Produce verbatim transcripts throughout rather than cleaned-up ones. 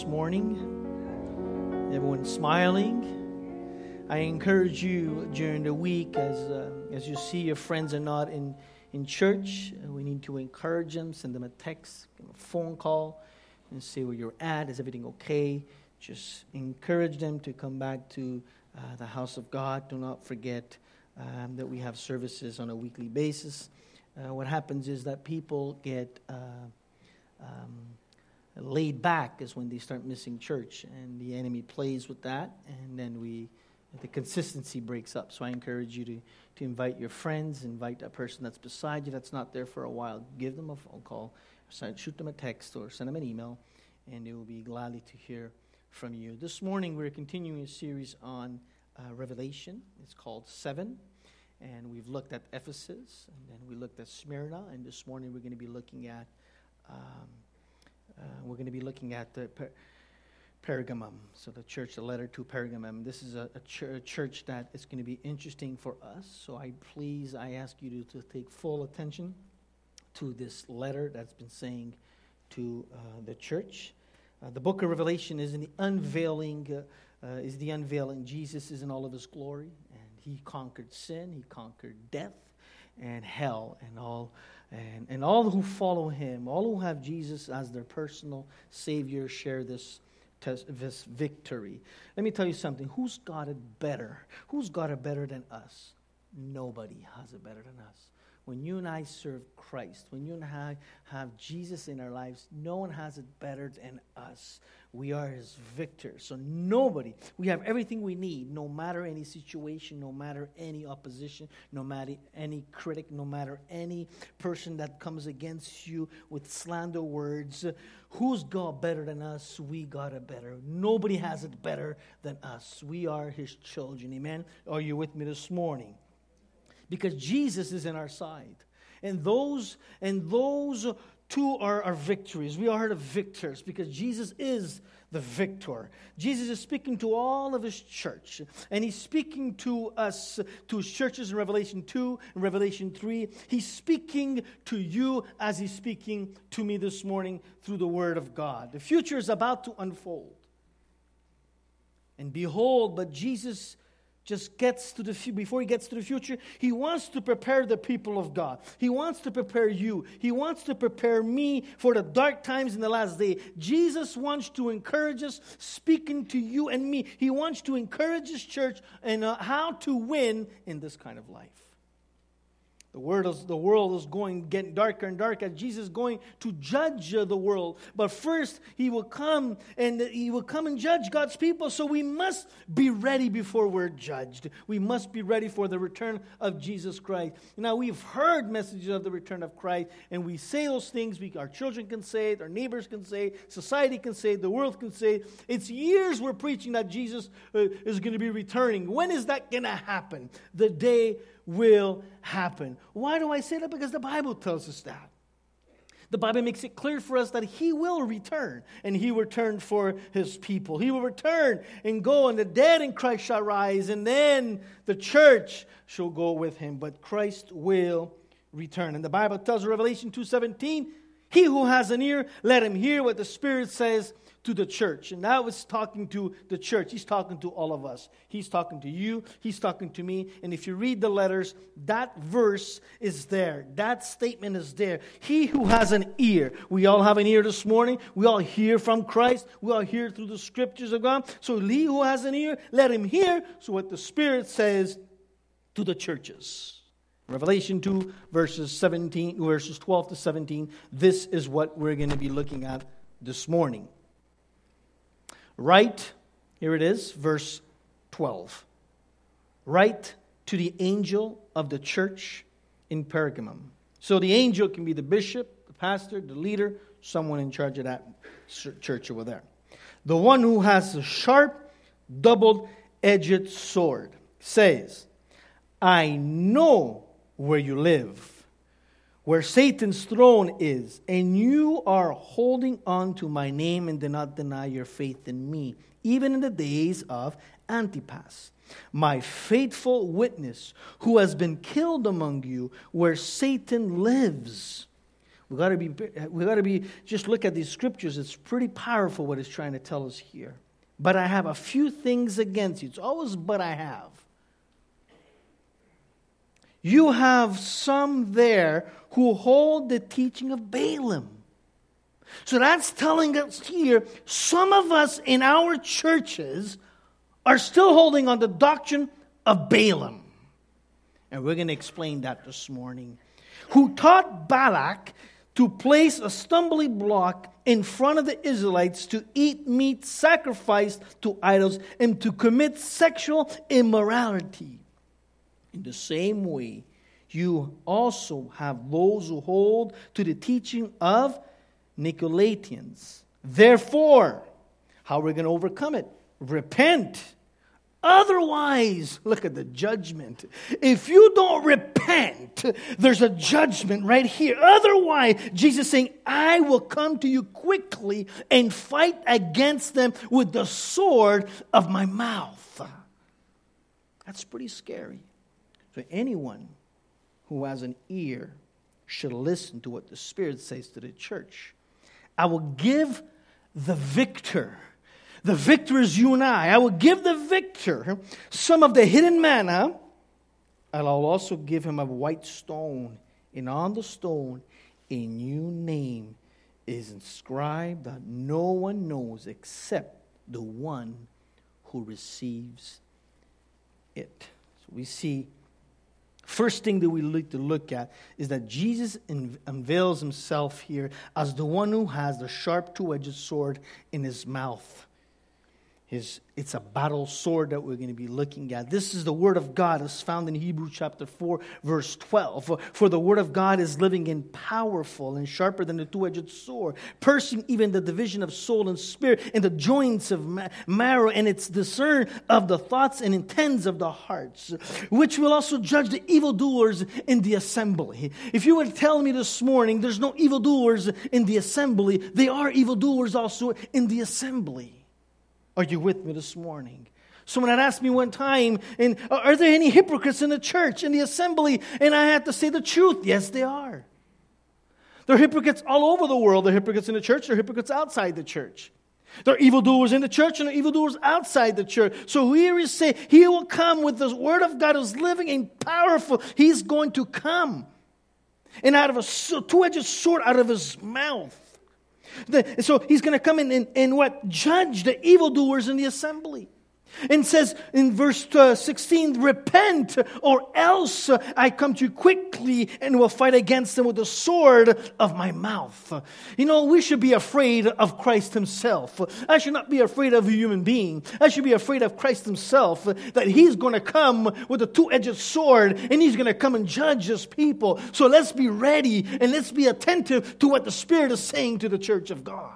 this morning? Everyone smiling? I encourage you during the week as uh, as you see your friends are not in, in church, uh, we need to encourage them, send them a text, give them a phone call, and see where you're at. Is everything okay? Just encourage them to come back to uh, the house of God. Do not forget um, that we have services on a weekly basis. Uh, what happens is that people get uh, um, laid back is when they start missing church, and the enemy plays with that, and then we the consistency breaks up. So I encourage you to, to invite your friends, invite a person that's beside you that's not there for a while. Give them a phone call, shoot them a text, or send them an email, and they will be gladly to hear from you. This morning we're continuing a series on uh, Revelation. It's called Seven, and we've looked at Ephesus, and then we looked at Smyrna, and this morning we're going to be looking at um, uh, we're going to be looking at the per- Pergamum. So the church, the letter to Pergamum. This is a, a, ch- a church that is going to be interesting for us. So I please, I ask you to, to take full attention to this letter that's been saying to uh, the church. Uh, the book of Revelation is in the unveiling, uh, uh, is the unveiling. Jesus is in all of his glory, and he conquered sin, he conquered death and hell, and all, and and all who follow him, all who have Jesus as their personal Savior, share this this victory. Let me tell you something. Who's got it better? Who's got it better than us? Nobody has it better than us. When you and I serve Christ, when you and I have Jesus in our lives, no one has it better than us. We are his victors. So nobody, we have everything we need, no matter any situation, no matter any opposition, no matter any critic, no matter any person that comes against you with slander words. Who's got better than us? We got it better. Nobody has it better than us. We are his children. Amen? Are you with me this morning? Because Jesus is in our side. And those and those two are our victories. We are the victors because Jesus is the victor. Jesus is speaking to all of his church. And he's speaking to us, to his churches in Revelation two and Revelation three. He's speaking to you as he's speaking to me this morning through the Word of God. The future is about to unfold. And behold, but Jesus just gets to the before he gets to the future, he wants to prepare the people of God. He wants to prepare you. He wants to prepare me for the dark times in the last day. Jesus wants to encourage us, speaking to you and me. He wants to encourage his church and uh, how to win in this kind of life. The world is, the world is going, getting darker and darker. Jesus is going to judge uh, the world. But first, he will come and he will come and judge God's people. So we must be ready before we're judged. We must be ready for the return of Jesus Christ. Now, we've heard messages of the return of Christ, and we say those things. We, our children can say it, our neighbors can say it, society can say it, the world can say it. It's years we're preaching that Jesus uh, is going to be returning. When is that going to happen? The day will happen. Why do I say that? Because the Bible tells us that. The Bible makes it clear for us that he will return, and he will return for his people. He will return and go, and the dead in Christ shall rise, and then the church shall go with him. But Christ will return. And the Bible tells us in Revelation two seventeen, he who has an ear, let him hear what the Spirit says to the church. And now it's talking to the church. He's talking to all of us. He's talking to you. He's talking to me. And if you read the letters, that verse is there. That statement is there. He who has an ear. We all have an ear this morning. We all hear from Christ. We all hear through the scriptures of God. So he who has an ear, let him hear. So what the Spirit says to the churches. Revelation two, verses seventeen, verses twelve to seventeen. This is what we're going to be looking at this morning. Write, here it is, verse twelve. Write to the angel of the church in Pergamum. So the angel can be the bishop, the pastor, the leader, someone in charge of that church over there. The one who has a sharp, double-edged sword says, I know where you live, where Satan's throne is, and you are holding on to my name and do not deny your faith in me, even in the days of Antipas, my faithful witness, who has been killed among you, where Satan lives. We got to be, we got to be, just look at these scriptures. It's pretty powerful what it's trying to tell us here. But I have a few things against you. It's always but I have. You have some there who hold the teaching of Balaam. So that's telling us here, some of us in our churches are still holding on the doctrine of Balaam. And we're going to explain that this morning. Who taught Balak to place a stumbling block in front of the Israelites to eat meat sacrificed to idols and to commit sexual immorality. In the same way, you also have those who hold to the teaching of Nicolaitans. Therefore, how are we going to overcome it? Repent. Otherwise, look at the judgment. If you don't repent, there's a judgment right here. Otherwise, Jesus is saying, I will come to you quickly and fight against them with the sword of my mouth. That's pretty scary. So anyone who has an ear should listen to what the Spirit says to the church. I will give the victor. The victor is you and I. I will give the victor some of the hidden manna, and I'll also give him a white stone. And on the stone, a new name is inscribed that no one knows except the one who receives it. So we see, first thing that we need to look at is that Jesus unveils himself here as the one who has the sharp two-edged sword in his mouth. His, it's a battle sword that we're going to be looking at. This is the word of God as found in Hebrews chapter four, verse twelve. For, for the word of God is living and powerful and sharper than a two-edged sword, piercing even the division of soul and spirit and the joints of ma- marrow, and it's discern of the thoughts and intents of the hearts, which will also judge the evildoers in the assembly. If you would tell me this morning there's no evildoers in the assembly, they are evildoers also in the assembly. Are you with me this morning? Someone had asked me one time, and are there any hypocrites in the church, in the assembly? And I had to say the truth. Yes, they are. There are hypocrites all over the world. There are hypocrites in the church. There are hypocrites outside the church. There are evildoers in the church and there are evildoers outside the church. So here is saying, he will come with the word of God who's living and powerful. He's going to come. And out of a two-edged sword out of his mouth. The, so he's going to come in and, and what? Judge the evildoers in the assembly. And says in verse uh, sixteen, repent or else I come to you quickly and will fight against them with the sword of my mouth. You know, we should be afraid of Christ himself. I should not be afraid of a human being. I should be afraid of Christ himself, that he's going to come with a two-edged sword and he's going to come and judge his people. So let's be ready and let's be attentive to what the Spirit is saying to the church of God.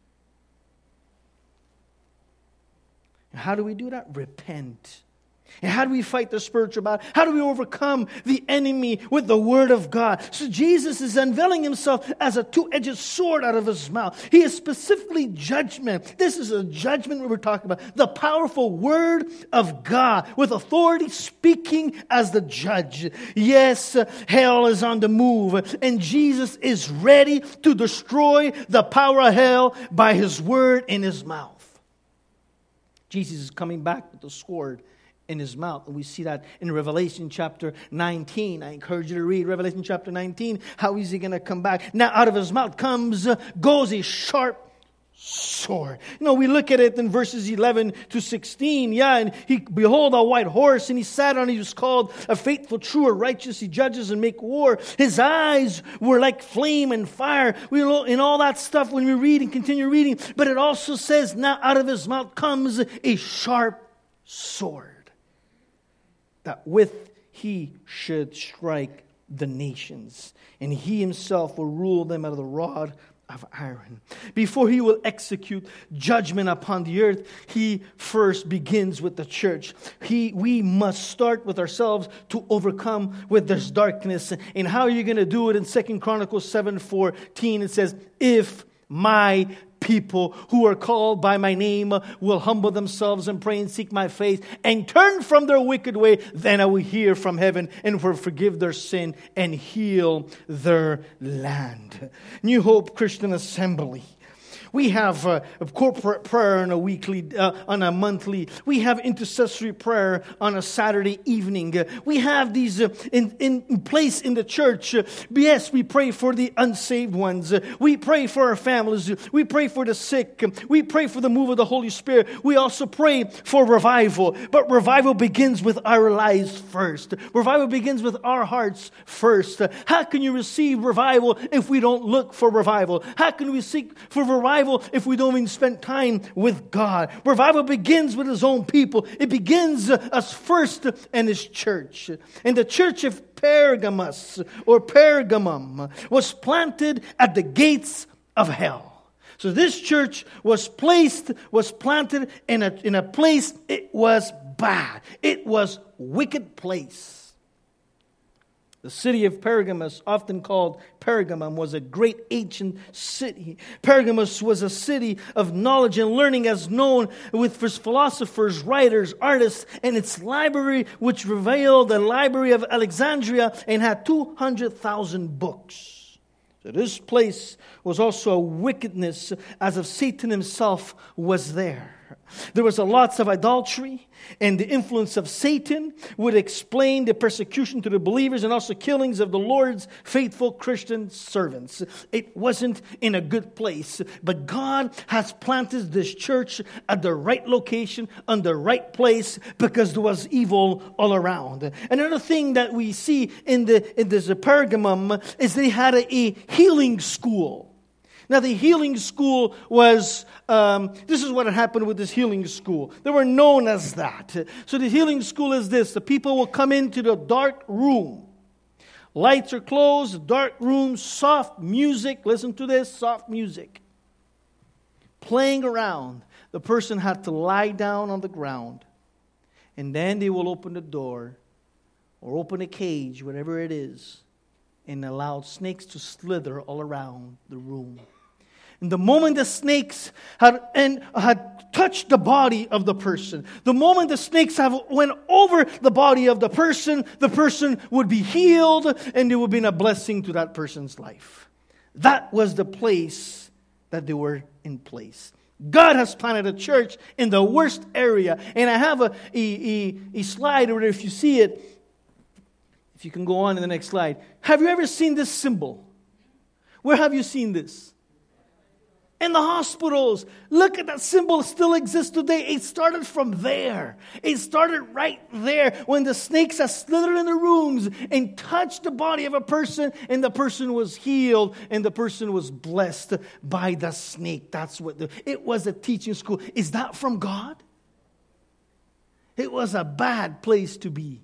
How do we do that? Repent. And how do we fight the spiritual battle? How do we overcome the enemy with the word of God? So Jesus is unveiling himself as a two-edged sword out of his mouth. He is specifically judgment. This is a judgment we were talking about. The powerful word of God with authority speaking as the judge. Yes, hell is on the move. And Jesus is ready to destroy the power of hell by his word in his mouth. Jesus is coming back with the sword in his mouth. And we see that in Revelation chapter nineteen. I encourage you to read Revelation chapter nineteen. How is he going to come back? Now out of his mouth comes, goes a sharp sword. You know, we look at it in verses eleven to sixteen. Yeah, and he, behold, a white horse, and he sat on it. He was called a faithful, true, or righteous. He judges and make war. His eyes were like flame and fire. We know, and all that stuff when we read and continue reading. But it also says, now out of his mouth comes a sharp sword, that with he should strike the nations, and he himself will rule them out of the rod of iron. Before he will execute judgment upon the earth, he first begins with the church. He, we must start with ourselves to overcome with this darkness. And how are you going to do it? In Second Chronicles seven fourteen, it says, if my people who are called by my name will humble themselves and pray and seek my face and turn from their wicked way, then I will hear from heaven and will forgive their sin and heal their land. New Hope Christian Assembly. We have uh, a corporate prayer on a weekly, uh, on a monthly. We have intercessory prayer on a Saturday evening. Uh, we have these uh, in, in place in the church. Uh, yes, we pray for the unsaved ones. Uh, we pray for our families. We pray for the sick. We pray for the move of the Holy Spirit. We also pray for revival. But revival begins with our lives first. Revival begins with our hearts first. Uh, how can you receive revival if we don't look for revival? How can we seek for revival if we don't even spend time with God? Revival begins with His own people. It begins uh, us first in His church. And the church of Pergamos or Pergamum was planted at the gates of hell. So this church was placed, was planted in a, in a place, it was bad. It was a wicked place. The city of Pergamos, often called Pergamum, was a great ancient city. Pergamos was a city of knowledge and learning, as known with its philosophers, writers, artists, and its library, which revealed the Library of Alexandria and had two hundred thousand books. So this place was also a wickedness, as if Satan himself was there. There was a lots of idolatry, and the influence of Satan would explain the persecution to the believers and also killings of the Lord's faithful Christian servants. It wasn't in a good place, but God has planted this church at the right location, on the right place, because there was evil all around. Another thing that we see in the in this Pergamum is they had a, a healing school. Now, the healing school was, um, this is what had happened with this healing school. They were known as that. So the healing school is this. The people will come into the dark room. Lights are closed, dark room, soft music. Listen to this, soft music. Playing around. The person had to lie down on the ground. And then they will open the door or open a cage, whatever it is, and allow snakes to slither all around the room. And the moment the snakes had and had touched the body of the person, the moment the snakes have went over the body of the person, the person would be healed, and there would be a blessing to that person's life. That was the place that they were in place. God has planted a church in the worst area. And I have a, a, a, a slide over there, if you see it. If you can go on to the next slide. Have you ever seen this symbol? Where have you seen this? In the hospitals. Look at that symbol. It still exists today. It started from there. It started right there when the snakes have slithered in the rooms and touched the body of a person, and the person was healed and the person was blessed by the snake. That's what the, it was, a teaching school. Is that from God? It was a bad place to be.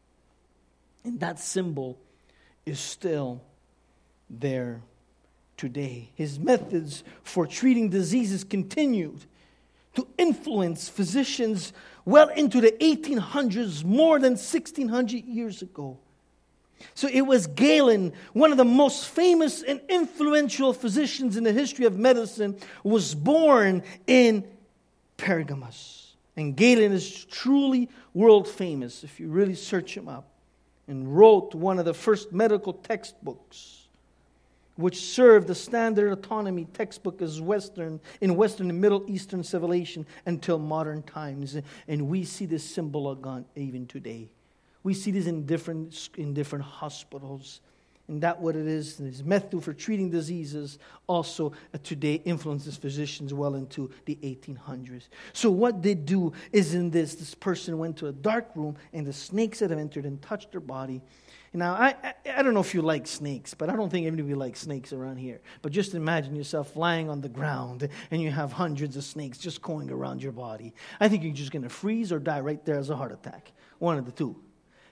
And that symbol is still there today. His methods for treating diseases continued to influence physicians well into the eighteen hundreds, more than sixteen hundred years ago. So it was Galen, one of the most famous and influential physicians in the history of medicine, was born in Pergamos. And Galen is truly world famous if you really search him up. And wrote one of the first medical textbooks, which served the standard autonomy textbook as Western in Western and Middle Eastern civilization until modern times. And we see this symbol of God even today. We see this in different in different hospitals. And that what it is. His method for treating diseases also uh, today influences physicians well into the eighteen hundreds. So what they do is in this, this person went to a dark room and the snakes had entered and touched their body. Now, I, I I don't know if you like snakes, but I don't think anybody likes snakes around here. But just imagine yourself lying on the ground and you have hundreds of snakes just going around your body. I think you're just going to freeze or die right there as a heart attack. One of the two.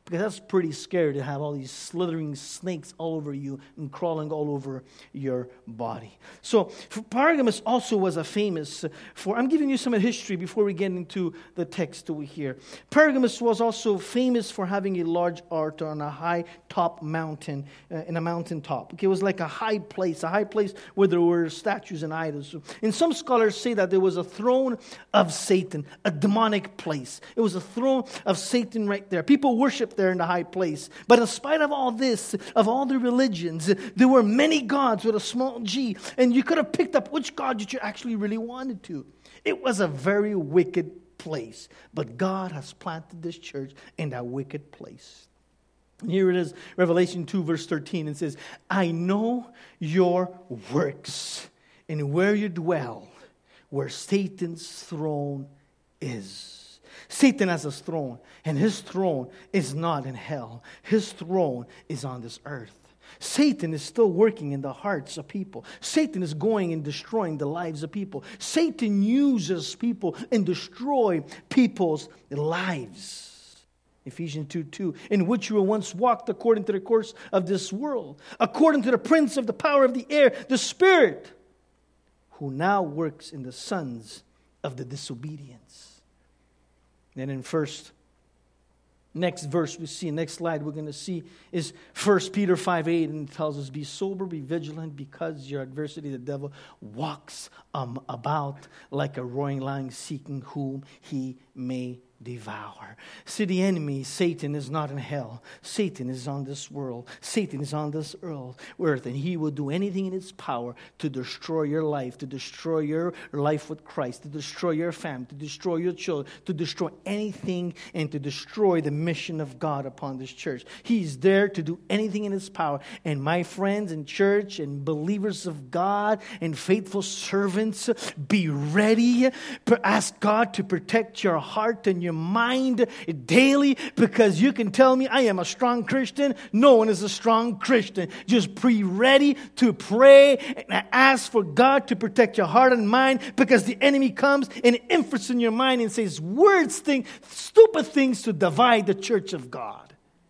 Because that's pretty scary to have all these slithering snakes all over you and crawling all over your body. So Pergamos also was a famous for, I'm giving you some history before we get into the text over here. Pergamos was also famous for having a large altar on a high top mountain, uh, in a mountain top. Okay, it was like a high place, a high place where there were statues and idols. And some scholars say that there was a throne of Satan, a demonic place. It was a throne of Satan right there. People worshiped there in the high place. But in spite of all this, of all the religions, there were many gods with a small g. And you could have picked up which god that you actually really wanted to. It was a very wicked place. But God has planted this church in that wicked place. And here it is, Revelation two, verse thirteen. It says, I know your works and where you dwell, where Satan's throne is. Satan has his throne, and his throne is not in hell. His throne is on this earth. Satan is still working in the hearts of people. Satan is going and destroying the lives of people. Satan uses people and destroy people's lives. Ephesians two two, in which you were once walked according to the course of this world, according to the prince of the power of the air, the spirit, who now works in the sons of the disobedience. Then in first, next verse we see, next slide we're going to see is First Peter five eight, and it tells us, be sober, be vigilant, because your adversary, the devil, walks um, about like a roaring lion, seeking whom he may devour. See, the enemy, Satan, is not in hell. Satan is on this world. Satan is on this earth, and he will do anything in his power to destroy your life, to destroy your life with Christ, to destroy your family, to destroy your children, to destroy anything, and to destroy the mission of God upon this church. He's there to do anything in his power. And my friends in church and believers of God and faithful servants, be ready to ask God to protect your heart and your mind daily, because you can tell me I am a strong Christian. No one is a strong Christian. Just be ready to pray and ask for God to protect your heart and mind, because the enemy comes and influences in your mind and says words, things, stupid things to divide the church of God.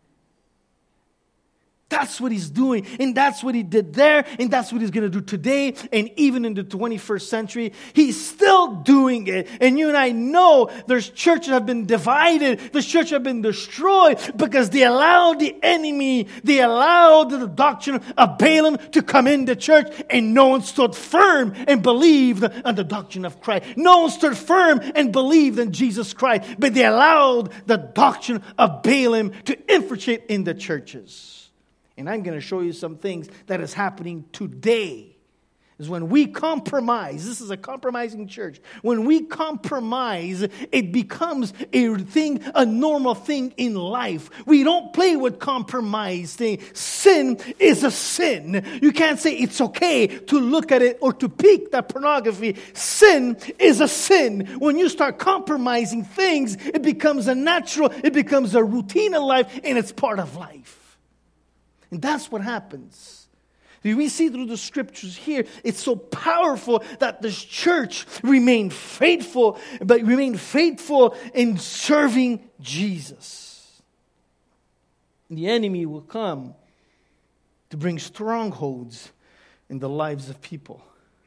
That's what he's doing, and that's what he did there, and that's what he's going to do today, and even in the twenty-first century, he's still doing it. And you and I know there's churches that have been divided, there's churches that have been destroyed, because they allowed the enemy, they allowed the doctrine of Balaam to come in the church, and no one stood firm and believed on the doctrine of Christ. No one stood firm and believed in Jesus Christ, but they allowed the doctrine of Balaam to infiltrate in the churches. And I'm going to show you some things that is happening today. Is when we compromise. This is a compromising church. When we compromise, it becomes a thing, a normal thing in life. We don't play with compromise thing. Sin is a sin. You can't say it's okay to look at it or to peek at pornography. Sin is a sin. When you start compromising things, it becomes a natural, it becomes a routine of life, and it's part of life. And that's what happens. We see through the scriptures here, it's so powerful that this church remained faithful, but remained faithful in serving Jesus. The enemy will come to bring strongholds in the lives of people.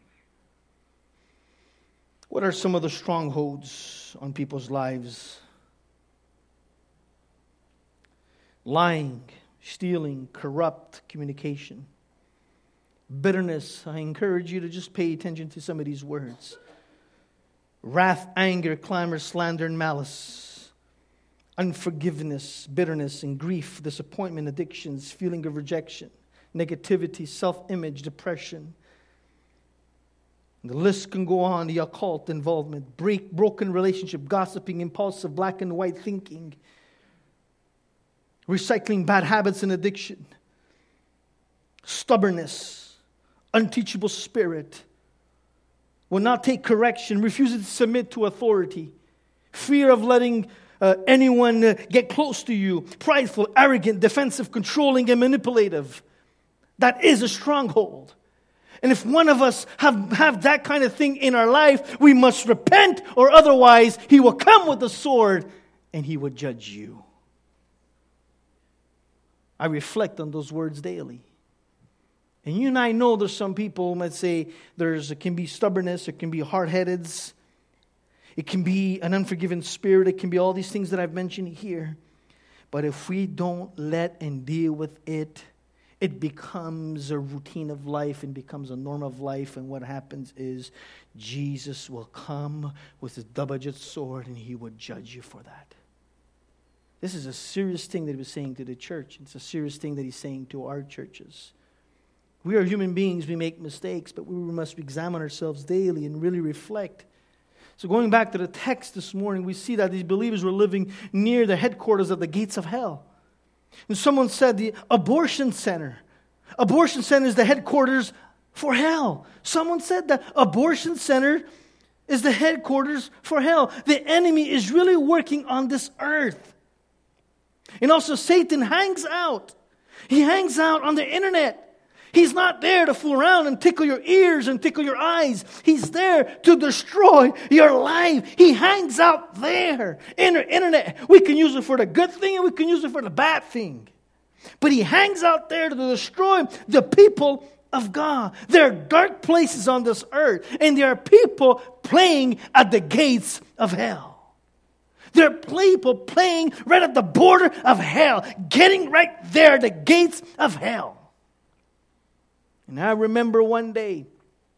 What are some of the strongholds on people's lives? Lying, stealing, corrupt communication, bitterness. I encourage you to just pay attention to some of these words. Wrath, anger, clamor, slander, and malice. Unforgiveness, bitterness, and grief, disappointment, addictions, feeling of rejection, negativity, self-image, depression. The list can go on. The occult involvement, break, broken relationship, gossiping, impulsive, black and white thinking, recycling bad habits and addiction, stubbornness, unteachable spirit, will not take correction, refuses to submit to authority, fear of letting uh, anyone uh, get close to you, prideful, arrogant, defensive, controlling, and manipulative. That is a stronghold. And if one of us have, have that kind of thing in our life, we must repent, or otherwise he will come with the sword and he will judge you. I reflect on those words daily. And you and I know there's some people who might say there's it can be stubbornness, it can be hard-headed, it can be an unforgiven spirit, it can be all these things that I've mentioned here. But if we don't let and deal with it, it becomes a routine of life and becomes a norm of life. And what happens is Jesus will come with his double-edged sword and he would judge you for that. This is a serious thing that he was saying to the church. It's a serious thing that he's saying to our churches. We are human beings. We make mistakes, but we must examine ourselves daily and really reflect. So going back to the text this morning, we see that these believers were living near the headquarters of the gates of hell. And someone said the abortion center. Abortion center is the headquarters for hell. Someone said that abortion center is the headquarters for hell. The enemy is really working on this earth. And also Satan hangs out. He hangs out on the internet. He's not there to fool around and tickle your ears and tickle your eyes. He's there to destroy your life. He hangs out there in the internet. We can use it for the good thing and we can use it for the bad thing. But he hangs out there to destroy the people of God. There are dark places on this earth, and there are people playing at the gates of hell. There are people playing right at the border of hell, getting right there at the gates of hell. And I remember one day,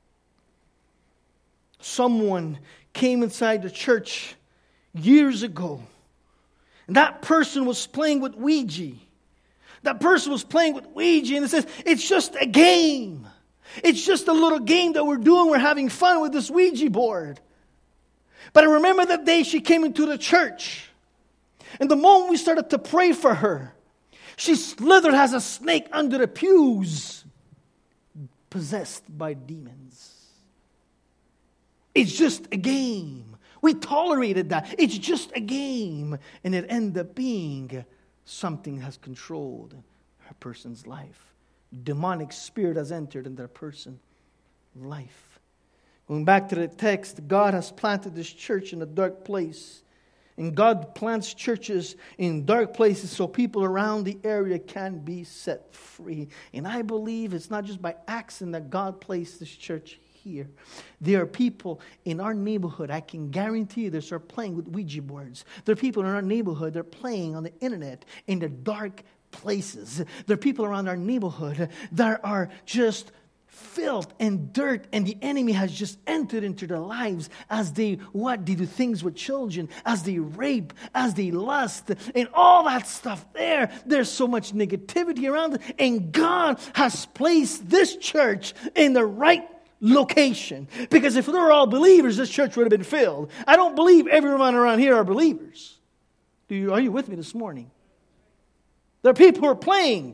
someone came inside the church years ago, and that person was playing with Ouija. That person was playing with Ouija, and it says, it's just a game. It's just a little game that we're doing. We're having fun with this Ouija board. But I remember that day she came into the church, and the moment we started to pray for her, she slithered as a snake under the pews, possessed by demons. It's just a game. We tolerated that. It's just a game. And it ended up being something has controlled a person's life. Demonic spirit has entered in their person's life. Going back to the text, God has planted this church in a dark place. And God plants churches in dark places so people around the area can be set free. And I believe it's not just by accident that God placed this church here. There are people in our neighborhood, I can guarantee you, they start playing with Ouija boards. There are people in our neighborhood, they're playing on the internet in the dark places. There are people around our neighborhood that are just filth and dirt, and the enemy has just entered into their lives as they what they do things with children, as they rape, as they lust, and all that stuff there. There's so much negativity around it, and God has placed this church in the right location. Because if they were all believers, this church would have been filled. I don't believe everyone around here are believers. Do you? Are you with me this morning? There are people who are playing.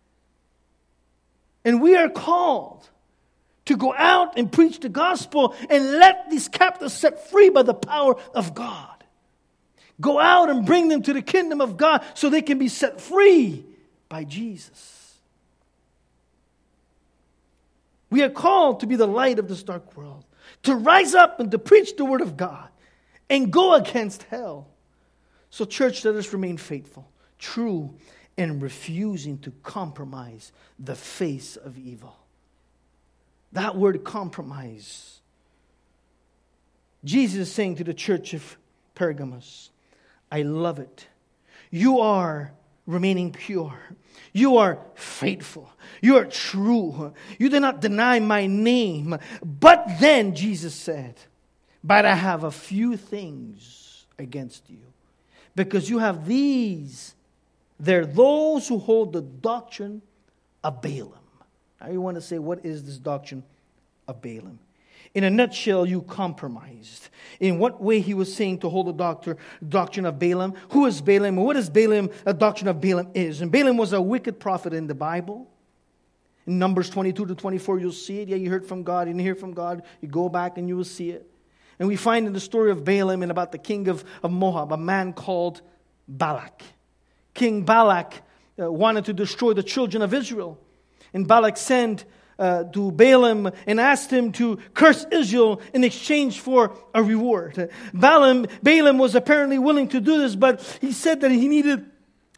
And we are called to go out and preach the gospel and let these captives set free by the power of God. Go out and bring them to the kingdom of God so they can be set free by Jesus. We are called to be the light of this dark world, to rise up and to preach the word of God and go against hell. So church, let us remain faithful, true, and refusing to compromise the face of evil. That word compromise. Jesus is saying to the church of Pergamos, I love it. You are remaining pure. You are faithful. You are true. You do not deny my name. But then Jesus said, but I have a few things against you. Because you have these. There are those who hold the doctrine of Balaam. Now you want to say, what is this doctrine of Balaam? In a nutshell, you compromised. In what way he was saying to hold the doctor, doctrine of Balaam? Who is Balaam? And what is Balaam, a doctrine of Balaam is? And Balaam was a wicked prophet in the Bible. In Numbers twenty-two to twenty-four, you'll see it. Yeah, you heard from God. You didn't hear from God. You go back and you will see it. And we find in the story of Balaam and about the king of, of Moab, a man called Balak. King Balak uh, wanted to destroy the children of Israel. And Balak sent uh, to Balaam and asked him to curse Israel in exchange for a reward. Balaam, Balaam was apparently willing to do this, but he said that he needed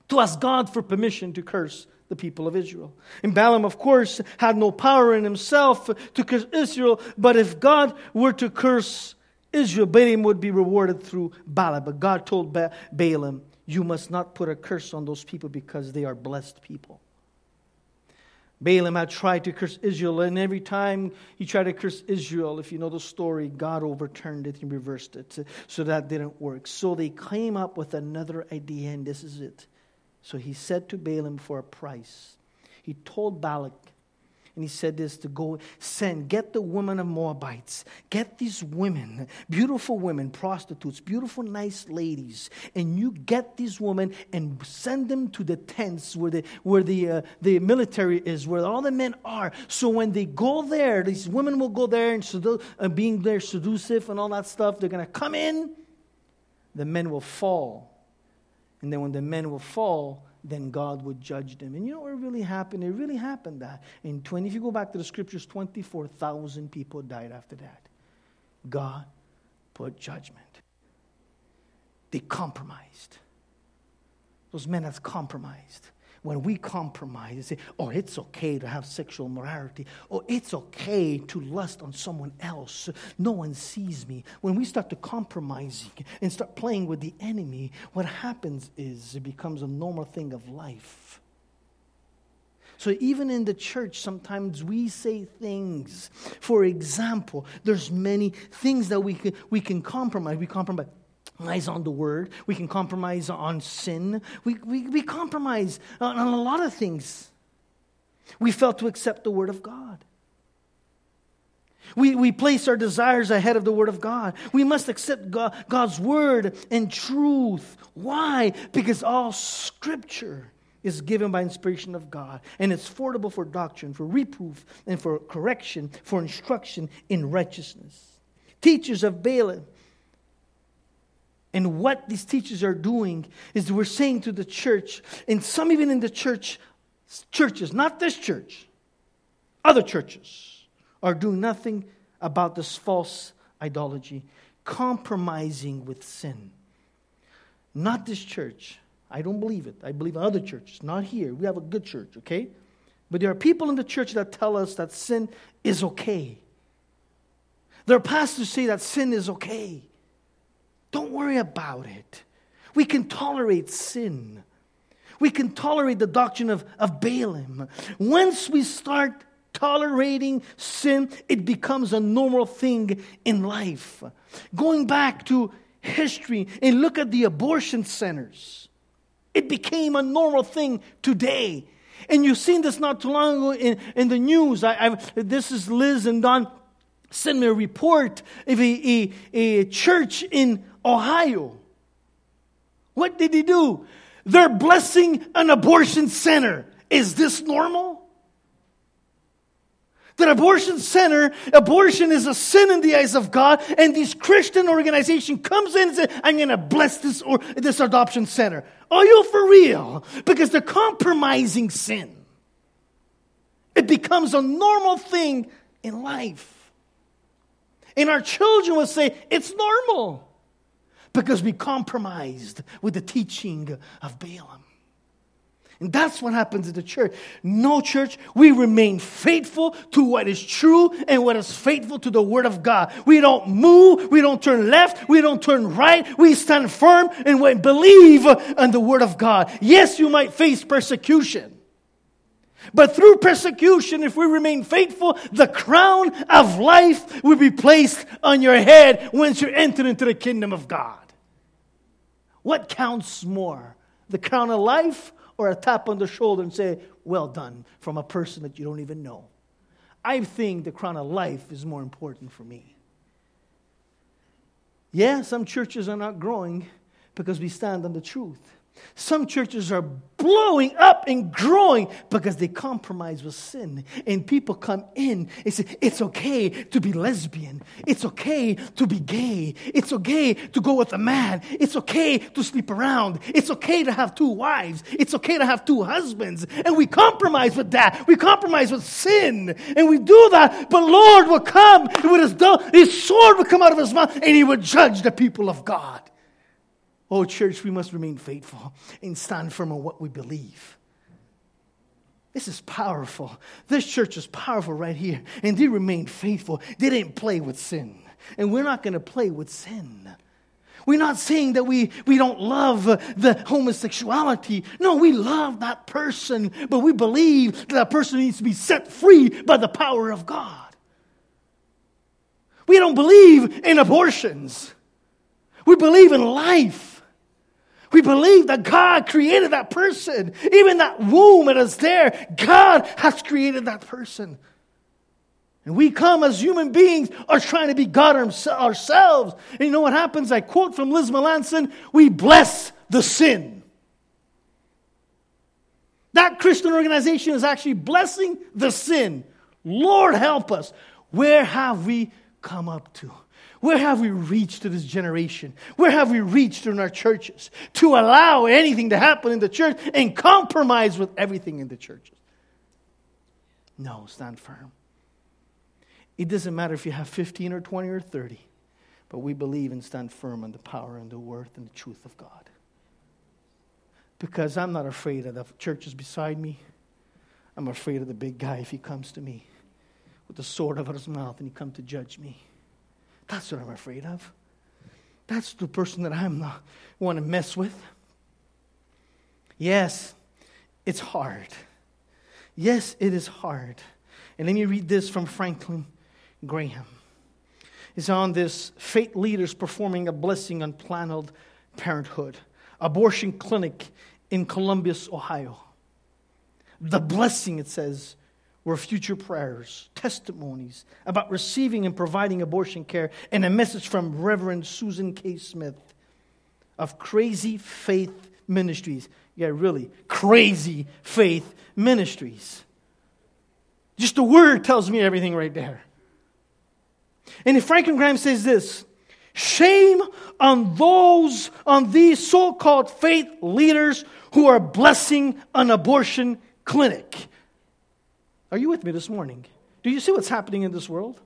to ask God for permission to curse the people of Israel. And Balaam, of course, had no power in himself to curse Israel, but if God were to curse Israel, Balaam would be rewarded through Balak. But God told ba- Balaam, you must not put a curse on those people because they are blessed people. Balaam had tried to curse Israel, and every time he tried to curse Israel, if you know the story, God overturned it and reversed it. So that didn't work. So they came up with another idea, and this is it. So he said to Balaam for a price. He told Balak, and he said this, to go send, get the women of Moabites, get these women, beautiful women, prostitutes, beautiful, nice ladies, and you get these women and send them to the tents where the where the uh, the military is, where all the men are. So when they go there, these women will go there and sedu- uh, being there seductive and all that stuff. They're gonna come in, the men will fall. And then when the men will fall, then God would judge them. And you know what really happened? It really happened that. In twenty, if you go back to the scriptures, twenty-four thousand people died after that. God put judgment. They compromised. Those men have compromised. When we compromise and say, oh, it's okay to have sexual morality. Oh, it's okay to lust on someone else. No one sees me. When we start to compromising and start playing with the enemy, what happens is it becomes a normal thing of life. So even in the church, sometimes we say things. For example, there's many things that we can, we can compromise. We compromise. on the word. We can compromise on sin. We, we, we compromise on, on a lot of things. We fail to accept the word of God. We, we place our desires ahead of the word of God. We must accept God, God's word and truth. Why? Because all scripture is given by inspiration of God. And it's affordable for doctrine, for reproof, and for correction, for instruction in righteousness. Teachers of Balaam. And what these teachers are doing is we're saying to the church, and some even in the church, churches, not this church, other churches, are doing nothing about this false idolatry, compromising with sin. Not this church. I don't believe it. I believe in other churches, not here. We have a good church, okay? But there are people in the church that tell us that sin is okay. There are pastors who say that sin is okay. Don't worry about it. We can tolerate sin. We can tolerate the doctrine of, of Balaam. Once we start tolerating sin, it becomes a normal thing in life. Going back to history and look at the abortion centers. It became a normal thing today. And you've seen this not too long ago in, in the news. I, I've, this is Liz and Don sent me a report of a, a, a church in Ohio. What did he do? They're blessing an abortion center. Is this normal? The abortion center, abortion is a sin in the eyes of God, and this Christian organization comes in and says, I'm going to bless this or this adoption center. Are you for real? Because they're compromising sin. It becomes a normal thing in life. And our children will say, it's normal. Because we compromised with the teaching of Balaam. And that's what happens in the church. No, church, we remain faithful to what is true and what is faithful to the Word of God. We don't move, we don't turn left, we don't turn right. We stand firm and we believe in the Word of God. Yes, you might face persecution. But through persecution, if we remain faithful, the crown of life will be placed on your head once you enter into the kingdom of God. What counts more? The crown of life or a tap on the shoulder and say, well done, from a person that you don't even know? I think the crown of life is more important for me. Yeah, some churches are not growing because we stand on the truth. Some churches are blowing up and growing because they compromise with sin. And people come in and say, it's okay to be lesbian. It's okay to be gay. It's okay to go with a man. It's okay to sleep around. It's okay to have two wives. It's okay to have two husbands. And we compromise with that. We compromise with sin. And we do that. But Lord will come with his, his sword will come out of his mouth and he will judge the people of God. Oh, church, we must remain faithful and stand firm on what we believe. This is powerful. This church is powerful right here. And they remained faithful. They didn't play with sin. And we're not going to play with sin. We're not saying that we, we don't love the homosexuality. No, we love that person. But we believe that that person needs to be set free by the power of God. We don't believe in abortions. We believe in life. We believe that God created that person. Even that womb that is there, God has created that person. And we come as human beings are trying to be God ourselves. And you know what happens? I quote from Liz Melanson, we bless the sin. That Christian organization is actually blessing the sin. Lord help us. Where have we come up to? Where have we reached to this generation? Where have we reached in our churches to allow anything to happen in the church and compromise with everything in the churches? No, stand firm. It doesn't matter if you have fifteen or twenty or thirty, but we believe and stand firm on the power and the worth and the truth of God. Because I'm not afraid of the churches beside me. I'm afraid of the big guy if he comes to me with the sword out of his mouth and he comes to judge me. That's what I'm afraid of. That's the person that I'm not want to mess with. Yes, it's hard. Yes, it is hard. And let me read this from Franklin Graham. It's on this faith leaders performing a blessing on Planned Parenthood abortion clinic in Columbus, Ohio. The blessing, it says, were future prayers, testimonies about receiving and providing abortion care, and a message from Reverend Susan K. Smith of Crazy Faith Ministries. Yeah, really, Crazy Faith Ministries. Just the word tells me everything right there. And if Franklin Graham says this, shame on those, on these so-called faith leaders who are blessing an abortion clinic. Are you with me this morning? Do you see what's happening in this world?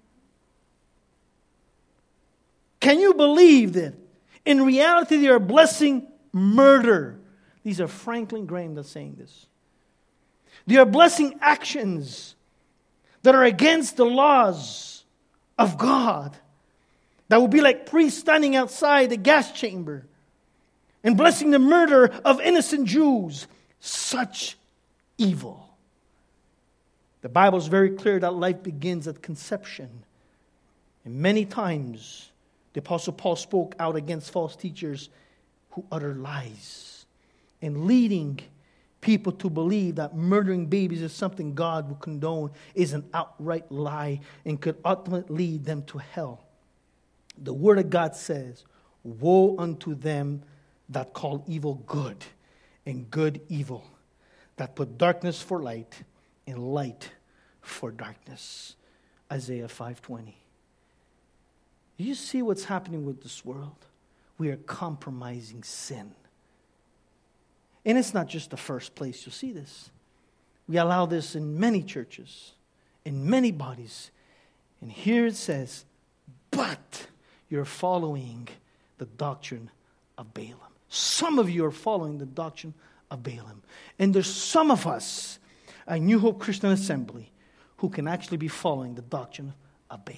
Can you believe that in reality they are blessing murder? These are Franklin Graham that's saying this. They are blessing actions that are against the laws of God. That would be like priests standing outside the gas chamber and blessing the murder of innocent Jews. Such evil. The Bible is very clear that life begins at conception. And many times, the Apostle Paul spoke out against false teachers who utter lies and leading people to believe that murdering babies is something God would condone is an outright lie and could ultimately lead them to hell. The Word of God says, woe unto them that call evil good and good evil, that put darkness for light and light for darkness. Isaiah five twenty. Do you see what's happening with this world? We are compromising sin. And it's not just the first place you'll see this. We allow this in many churches, in many bodies. And here it says, but you're following the doctrine of Balaam. Some of you are following the doctrine of Balaam. And there's some of us, a New Hope Christian Assembly, who can actually be following the doctrine of Balaam.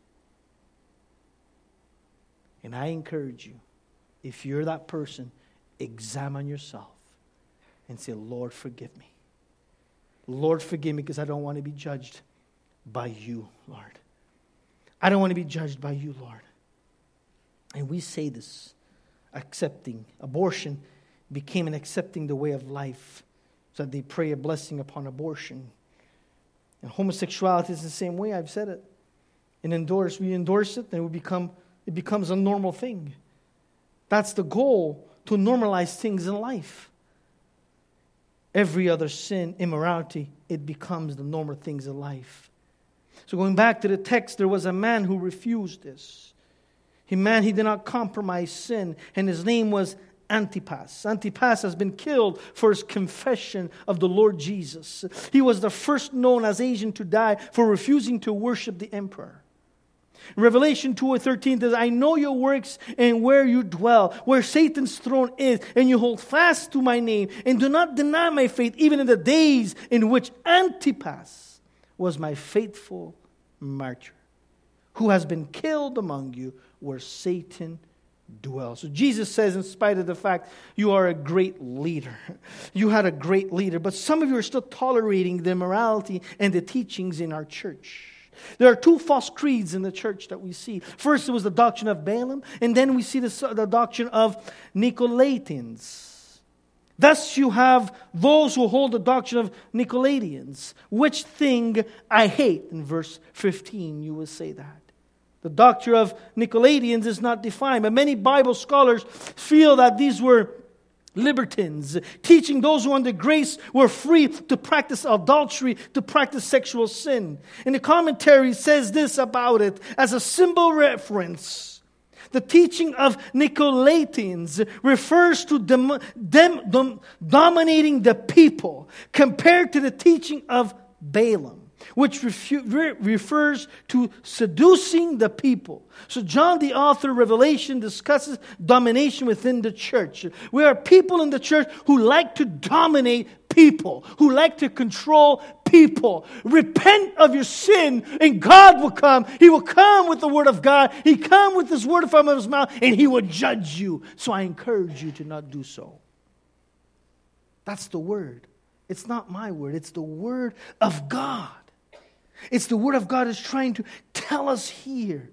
And I encourage you, if you're that person, examine yourself and say, Lord, forgive me. Lord, forgive me because I don't want to be judged by you, Lord. I don't want to be judged by you, Lord. And we say this, accepting abortion became an accepting the way of life. So that they pray a blessing upon abortion. And homosexuality is the same way. I've said it. And endorse, we endorse it, and it, will become, it becomes a normal thing. That's the goal, to normalize things in life. Every other sin, immorality, it becomes the normal things in life. So going back to the text, there was a man who refused this. A man, he did not compromise sin, and his name was Antipas. Antipas has been killed for his confession of the Lord Jesus. He was the first known as Asian to die for refusing to worship the emperor. Revelation two thirteen says, I know your works and where you dwell, where Satan's throne is, and you hold fast to my name, and do not deny my faith, even in the days in which Antipas was my faithful martyr, who has been killed among you, where Satan dwells. So Jesus says, in spite of the fact you are a great leader, you had a great leader, but some of you are still tolerating the immorality and the teachings in our church. There are two false creeds in the church that we see. First, it was the doctrine of Balaam, and then we see the, the doctrine of Nicolaitans. Thus you have those who hold the doctrine of Nicolaitans, which thing I hate. In verse fifteen, you will say that. The doctrine of Nicolaitans is not defined, but many Bible scholars feel that these were libertines, teaching those who under grace were free to practice adultery, to practice sexual sin. And the commentary says this about it as a symbol reference. The teaching of Nicolaitans refers to dem, dem, dom, dominating the people compared to the teaching of Balaam, which refu- re- refers to seducing the people. So John, the author of Revelation, discusses domination within the church. We are people in the church who like to dominate people, who like to control people. Repent of your sin and God will come. He will come with the word of God. He come with his word from his mouth and he will judge you. So I encourage you to not do so. That's the word. It's not my word. It's the word of God. It's the word of God is trying to tell us here.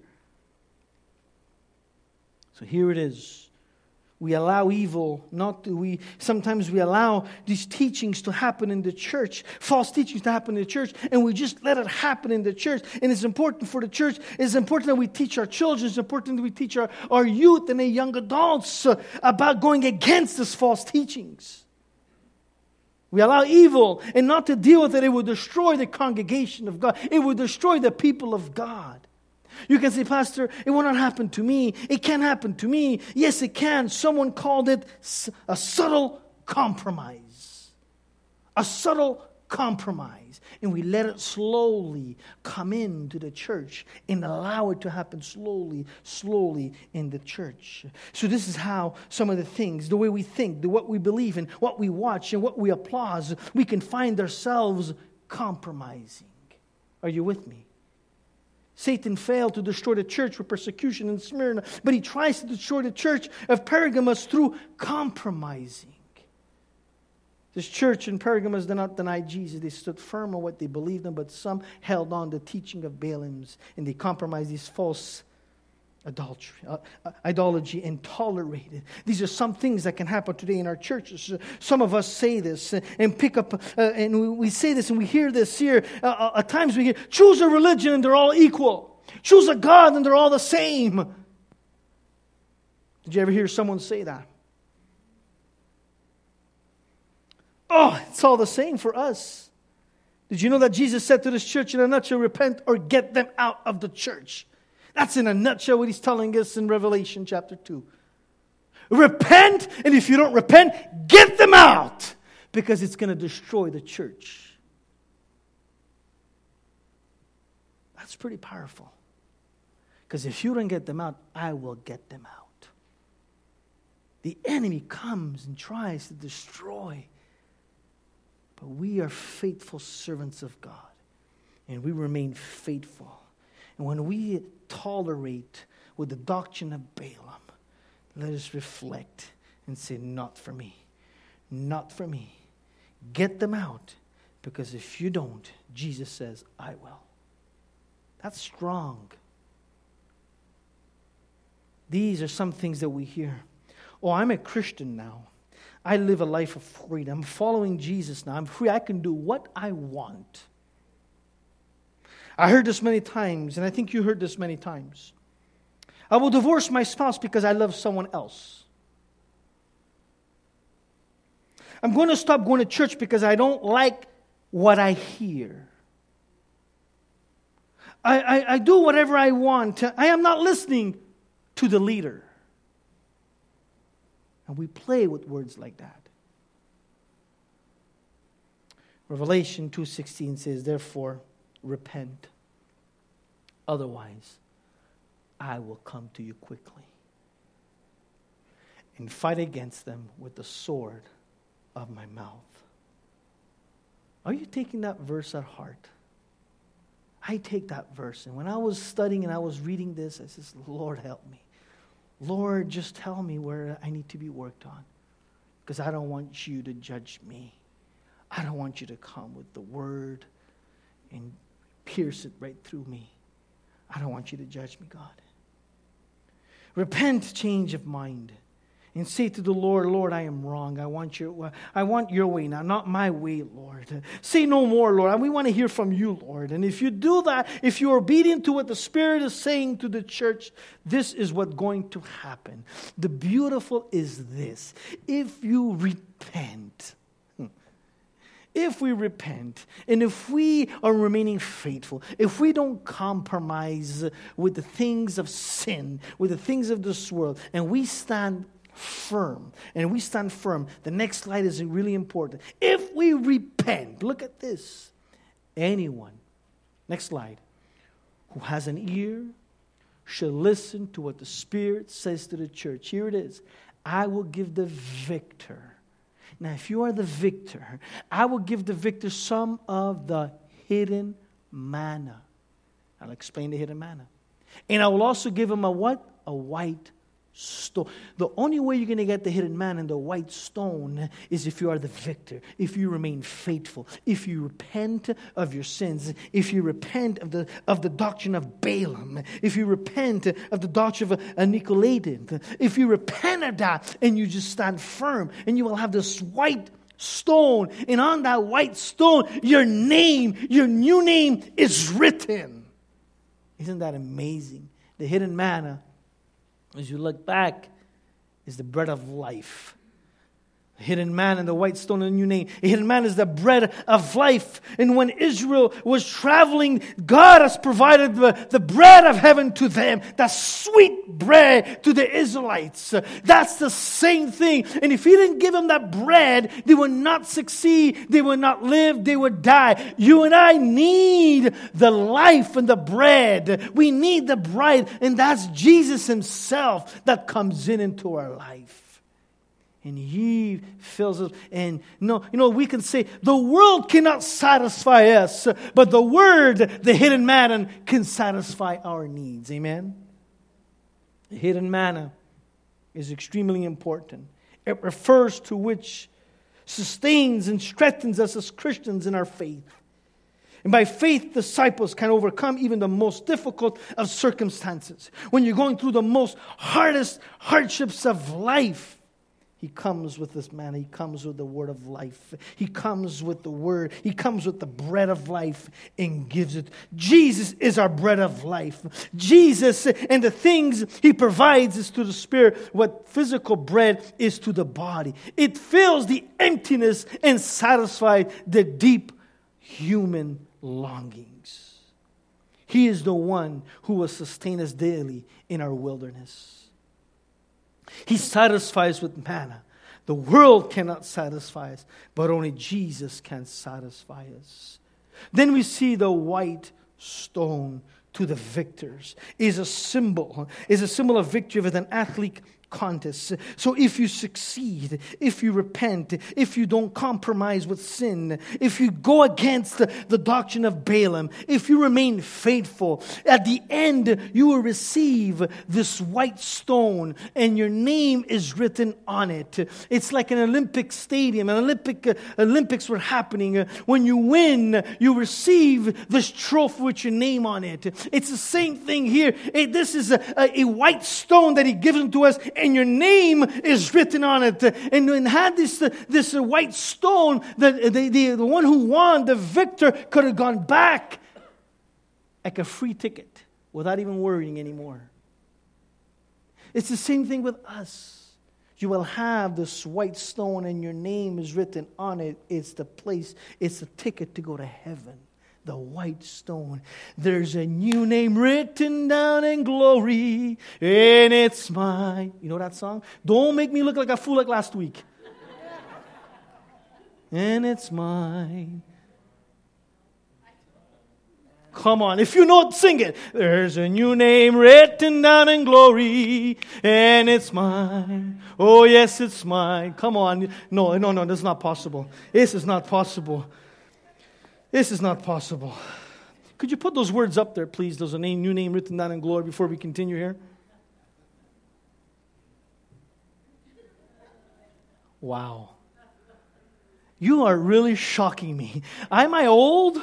So here it is. We allow evil, not to, we sometimes we allow these teachings to happen in the church, false teachings to happen in the church, and we just let it happen in the church. And it's important for the church, it's important that we teach our children, it's important that we teach our, our youth and the young adults uh, about going against these false teachings. We allow evil, and not to deal with it, it will destroy the congregation of God. It will destroy the people of God. You can say, Pastor, it will not happen to me. It can happen to me. Yes, it can. Someone called it a subtle compromise. A subtle compromise. And we let it slowly come into the church and allow it to happen slowly, slowly in the church. So this is how some of the things, the way we think, the what we believe in, what we watch and what we applaud, we can find ourselves compromising. Are you with me? Satan failed to destroy the church with persecution in Smyrna, but he tries to destroy the church of Pergamos through compromising. This church in Pergamos did not deny Jesus. They stood firm on what they believed in, but some held on the teaching of Balaam's, and they compromised these false adultery, uh, uh, idolatry and tolerated. These are some things that can happen today in our churches. Some of us say this and pick up, uh, and we, we say this and we hear this here. Uh, uh, at times we hear, choose a religion and they're all equal. Choose a God and they're all the same. Did you ever hear someone say that? Oh, it's all the same for us. Did you know that Jesus said to this church in a nutshell, repent or get them out of the church? That's in a nutshell what he's telling us in Revelation chapter two. Repent, and if you don't repent, get them out, because it's going to destroy the church. That's pretty powerful. Because if you don't get them out, I will get them out. The enemy comes and tries to destroy. But we are faithful servants of God. And we remain faithful. And when we tolerate with the doctrine of Balaam, let us reflect and say, not for me. Not for me. Get them out. Because if you don't, Jesus says, I will. That's strong. These are some things that we hear. Oh, I'm a Christian now. I live a life of freedom. I'm following Jesus now. I'm free. I can do what I want. I heard this many times, and I think you heard this many times. I will divorce my spouse because I love someone else. I'm going to stop going to church because I don't like what I hear. I, I, I do whatever I want. I am not listening to the leader. And we play with words like that. Revelation two sixteen says, therefore, repent. Otherwise, I will come to you quickly and fight against them with the sword of my mouth. Are you taking that verse at heart? I take that verse, and when I was studying and I was reading this, I says, Lord, help me. Lord, just tell me where I need to be worked on, because I don't want you to judge me. I don't want you to come with the word and pierce it right through me. I don't want you to judge me, God. Repent, change of mind, and say to the Lord, Lord, I am wrong. I want your, I want your way now, not my way, Lord. Say no more, Lord. We want to hear from you, Lord. And if you do that, if you're obedient to what the Spirit is saying to the church, this is what's going to happen. The beautiful is this. If you repent, if we repent, and if we are remaining faithful, if we don't compromise with the things of sin, with the things of this world, and we stand firm, and we stand firm, the next slide is really important. If we repent, look at this. Anyone, next slide, who has an ear should listen to what the Spirit says to the church. Here it is. I will give the victor. Now, if you are the victor, I will give the victor some of the hidden manna. I'll explain the hidden manna. And I will also give him a what? A white stone. The only way you're going to get the hidden manna and the white stone is if you are the victor, if you remain faithful, if you repent of your sins, if you repent of the of the doctrine of Balaam, if you repent of the doctrine of a, a Nicolaitan, if you repent of that and you just stand firm, and you will have this white stone, and on that white stone, your name, your new name is written. Isn't that amazing? The hidden manna, as you look back, is the bread of life. The hidden manna and the white stone and the new name. The hidden manna is the bread of life. And when Israel was traveling, God has provided the, the bread of heaven to them. That sweet bread to the Israelites. That's the same thing. And if He didn't give them that bread, they would not succeed. They would not live. They would die. You and I need the life and the bread. We need the bride. And that's Jesus Himself that comes in into our life. And He fills us. And no, you know, we can say the world cannot satisfy us, but the Word, the hidden manna, can satisfy our needs. Amen? The hidden manna is extremely important. It refers to which sustains and strengthens us as Christians in our faith. And by faith, disciples can overcome even the most difficult of circumstances. When you're going through the most hardest hardships of life, He comes with this manna. He comes with the word of life. He comes with the word. He comes with the bread of life and gives it. Jesus is our bread of life. Jesus and the things He provides is to the spirit what physical bread is to the body. It fills the emptiness and satisfies the deep human longings. He is the one who will sustain us daily in our wilderness. He satisfies with manna. The world cannot satisfy us, but only Jesus can satisfy us. Then we see the white stone to the victors is a symbol, is a symbol of victory with an athletic contest. So if you succeed, if you repent, if you don't compromise with sin, if you go against the, the doctrine of Balaam, if you remain faithful, at the end you will receive this white stone and your name is written on it. It's like an Olympic stadium. An Olympic uh, Olympics were happening. Uh, when you win, you receive this trophy with your name on it. It's the same thing here. It, this is a, a, a white stone that He gives to us, and your name is written on it. And when had this uh, this uh, white stone, the, the, the, the one who won, the victor, could have gone back like a free ticket without even worrying anymore. It's the same thing with us. You will have this white stone and your name is written on it. It's the place, it's the ticket to go to heaven. The white stone. There's a new name written down in glory, and it's mine. You know that song? Don't make me look like a fool like last week. And it's mine. Come on. If you know it, sing it. There's a new name written down in glory, and it's mine. Oh, yes, it's mine. Come on. No, no, no, that's not possible. This is not possible. This is not possible. Could you put those words up there, please? There's a name, new name written down in glory before we continue here. Wow. You are really shocking me. Am I old?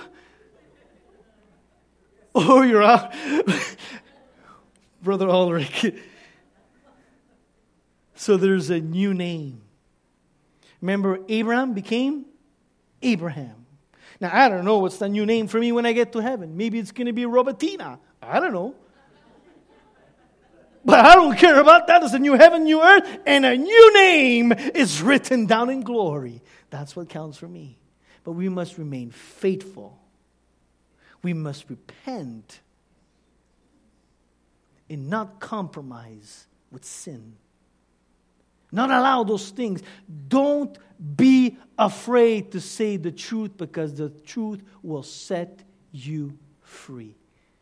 Oh, you're out. Brother Ulrich. So there's a new name. Remember, Abraham became Abraham. Now, I don't know what's the new name for me when I get to heaven. Maybe it's going to be Robertina. I don't know. But I don't care about that. There's a new heaven, new earth, and a new name is written down in glory. That's what counts for me. But we must remain faithful. We must repent and not compromise with sin. Not allow those things. Don't be afraid to say the truth, because the truth will set you free.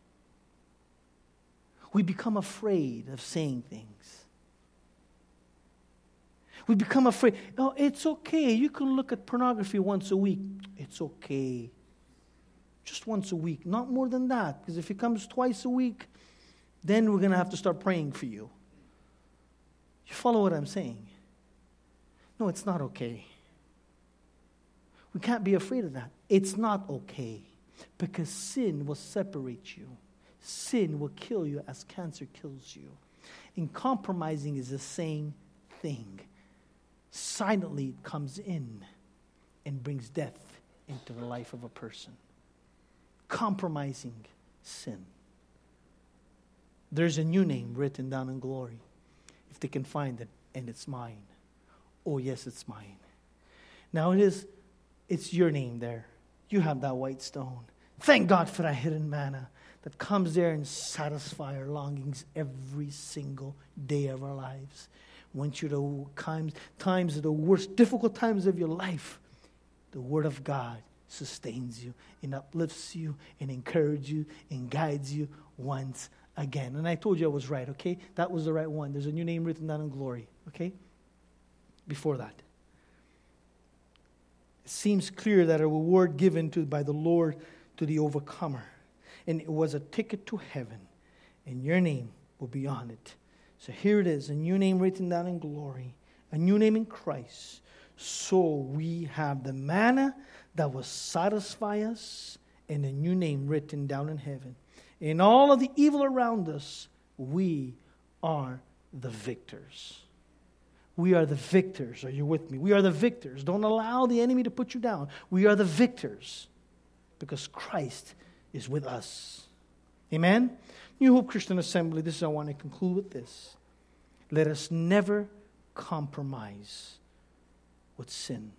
We become afraid of saying things. We become afraid. Oh, it's okay. You can look at pornography once a week. It's okay. Just once a week. Not more than that. Because if it comes twice a week, then we're going to have to start praying for you. You follow what I'm saying? No, it's not okay. We can't be afraid of that. It's not okay. Because sin will separate you. Sin will kill you as cancer kills you. And compromising is the same thing. Silently it comes in and brings death into the life of a person. Compromising sin. There's a new name written down in glory. If they can find it, and it's mine. Oh, yes, it's mine. Now it is, it's your name there. You have that white stone. Thank God for that hidden manna that comes there and satisfies our longings every single day of our lives. Once you're the times, times of the worst, difficult times of your life, the Word of God sustains you and uplifts you and encourages you and guides you once again. And I told you I was right, okay? That was the right one. There's a new name written down in glory, okay? Before that. It seems clear that a reward given to by the Lord to the overcomer. And it was a ticket to heaven. And your name will be on it. So here it is, a new name written down in glory. A new name in Christ. So we have the manna that will satisfy us, and a new name written down in heaven. In all of the evil around us, we are the victors. We are the victors. Are you with me? We are the victors. Don't allow the enemy to put you down. We are the victors because Christ is with us. Amen? New Hope Christian Assembly, this is I want to conclude with this. Let us never compromise with sin.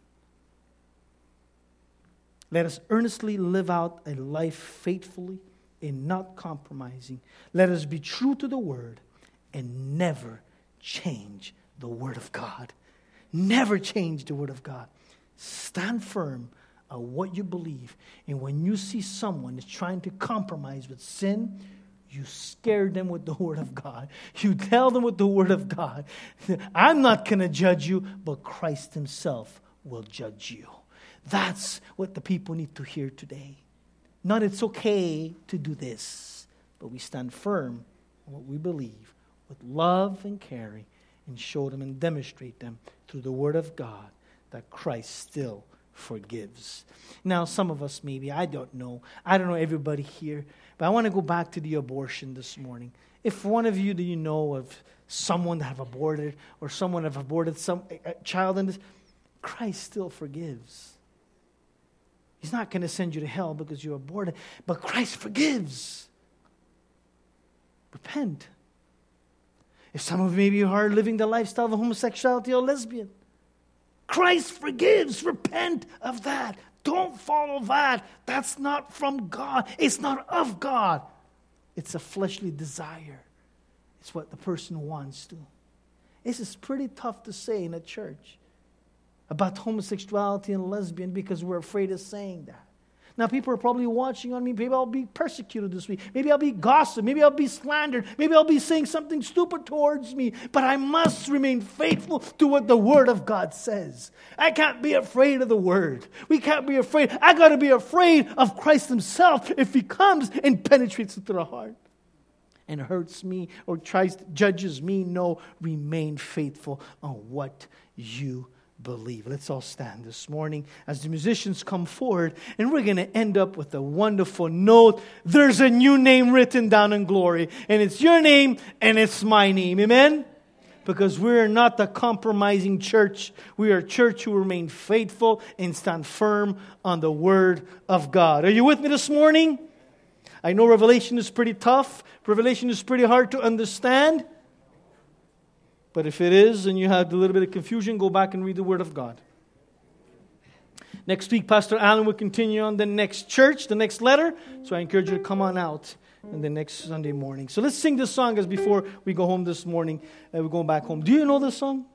Let us earnestly live out a life faithfully and not compromising. Let us be true to the Word and never change the Word of God. Never change the Word of God. Stand firm on what you believe. And when you see someone is trying to compromise with sin, you scare them with the Word of God. You tell them with the Word of God, I'm not going to judge you, but Christ Himself will judge you. That's what the people need to hear today. Not it's okay to do this, but we stand firm on what we believe with love and caring and show them and demonstrate them through the Word of God that Christ still forgives. Now, some of us maybe, I don't know. I don't know everybody here, but I want to go back to the abortion this morning. If one of you, do you know of someone that have aborted or someone have aborted some a child in this, Christ still forgives. He's not going to send you to hell because you aborted, but Christ forgives. Repent. If some of you maybe are living the lifestyle of homosexuality or lesbian, Christ forgives. Repent of that. Don't follow that. That's not from God. It's not of God. It's a fleshly desire. It's what the person wants to. This is pretty tough to say in a church about homosexuality and lesbian because we're afraid of saying that. Now, people are probably watching on me. Maybe I'll be persecuted this week. Maybe I'll be gossiped. Maybe I'll be slandered. Maybe I'll be saying something stupid towards me. But I must remain faithful to what the Word of God says. I can't be afraid of the Word. We can't be afraid. I got to be afraid of Christ Himself if He comes and penetrates into the heart and hurts me or tries judges me. No, remain faithful on what you believe. Let's all stand this morning as the musicians come forward, and we're going to end up with a wonderful note. There's a new name written down in glory, and it's your name and it's my name. Amen? Because we're not the compromising church. We are a church who remain faithful and stand firm on the Word of God. Are you with me this morning? I know Revelation is pretty tough. Revelation is pretty hard to understand. But if it is, and you have a little bit of confusion, go back and read the Word of God. Next week, Pastor Allen will continue on the next church, the next letter. So I encourage you to come on out in the next Sunday morning. So let's sing this song as before we go home this morning. And we're going back home. Do you know this song?